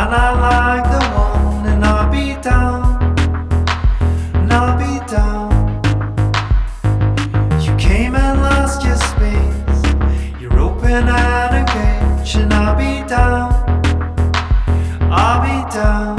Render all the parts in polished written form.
might not like the one, and I'll be down, and I'll be down. You came and lost your space, you're open and engaged, and I'll be down, I'll be down.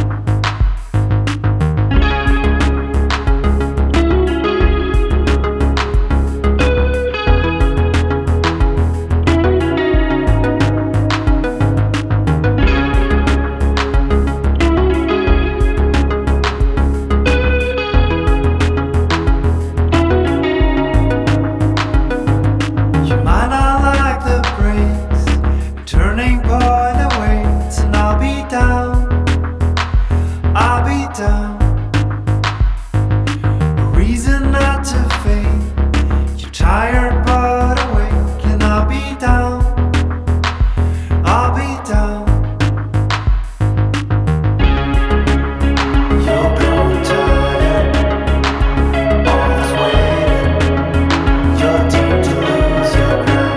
Turning point awaits, and I'll be down, I'll be down. A reason not to faint. You're tired but awake, and I'll be down, I'll be down. You're growing tired, all this waiting. You're deep to lose your ground.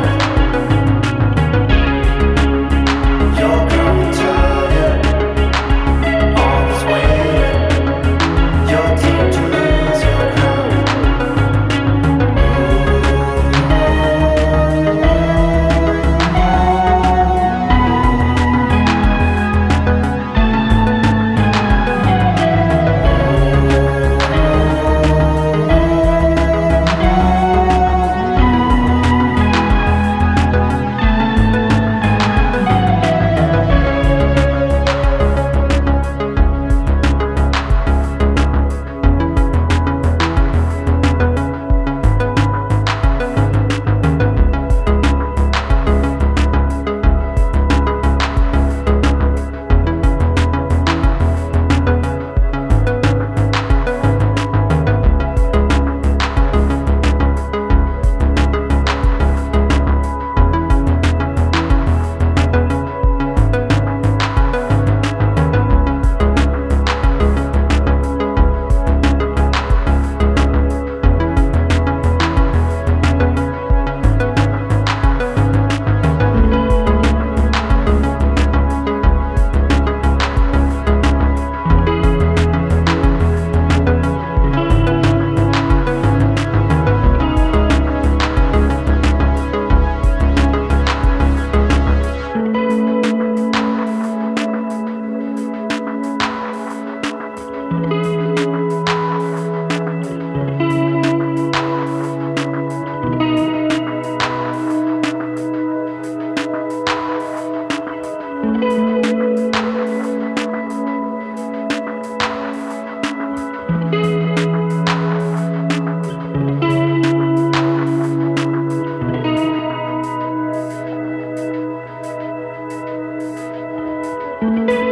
Thank you.